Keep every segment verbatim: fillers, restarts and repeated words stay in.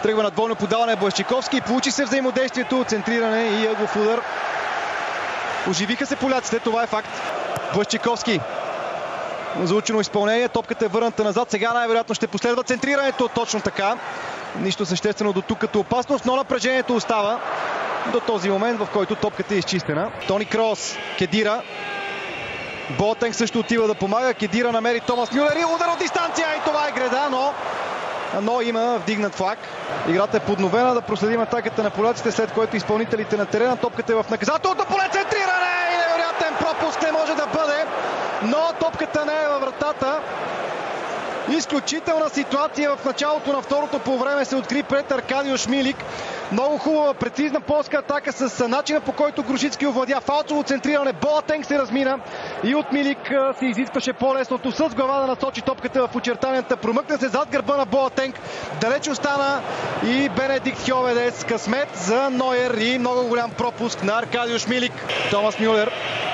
Тръгва на двойно подаване Блащиковски. Получи се взаимодействието, центриране и ъглов удар. Оживиха се поляците, това е факт. Блащиковски. Заучено изпълнение, топката е върната назад. Сега най-вероятно ще последва центрирането. Точно така. Нищо съществено до тук като опасност, но напрежението остава до този момент, в който топката е изчистена. Тони Кроос, Кедира. Боатенг също отива да помага. Кедира намери Томас Мюлер и удар от дистанция. И това е греда, но, но има вдигнат флаг. Играта е подновена. Да проследим атаката на поляците, след което изпълнителите на терена. Топката е в наказателното поле. Центриране и невероятен пропуск не може да бъде. Но топката не е във вратата. Изключителна ситуация в началото на второто полувреме се откри пред Аркадиуш Милик. Много хубава, прецизна полска атака с начина, по който Грушицки овладя фалцово центриране. Боатенг се размина и от Милик се изискваше по-лесното с глава да насочи топката в очертанията. Промъкна се зад гърба на Боатенг. Далеч остана и Бенедикт Хьоведес. Късмет за Нойер и много голям пропуск на Аркадиуш Милик. Томас Мюлер.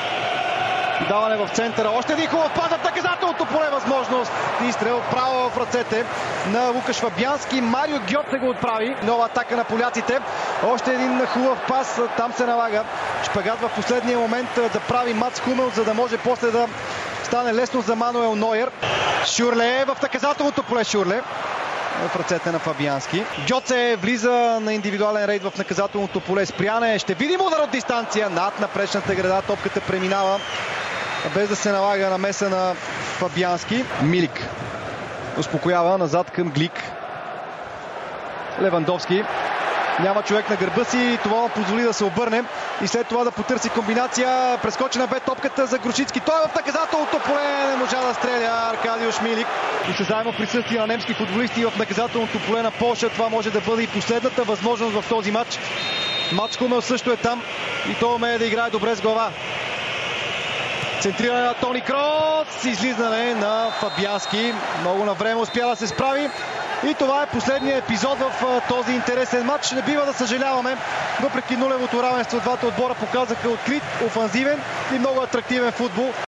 Даване в центъра. Още един хубав пас в наказателното поле, възможност. Изстрел право в ръцете на Лукаш Фабиански. Марио Гьоце го отправи. Нова атака на поляците. Още един хубав пас. Там се налага шпагат в последния момент да прави Мац Хумел, за да може после да стане лесно за Мануел Нойер. Шурле в наказателното поле. Шурле в ръцете на Фабиански. Гьоце влиза на индивидуален рейд в наказателното поле. Спряне. Ще видим удар от дистанция над напречната града. Топката преминава без да се налага намеса на Фабиански. Милик успокоява назад към Глик. Левандовски. Няма човек на гърба си. Това му позволи да се обърне и след това да потърси комбинация. Прескочена бе топката за Грушицки. Той е в наказателното поле. Не можа да стреля Аркадиуш Милик. И се заедно присъствие на немски футболисти в наказателното поле на Полша. Това може да бъде и последната възможност в този матч. Мац Хумел също е там и той умее да играе добре с глава. Центриране на Тони Кроос, излизане на Фабиански. Много на време успя да се справи. И това е последният епизод в този интересен матч. Не бива да съжаляваме. Въпреки нулевото равенство, двата отбора показаха открит, офанзивен и много атрактивен футбол.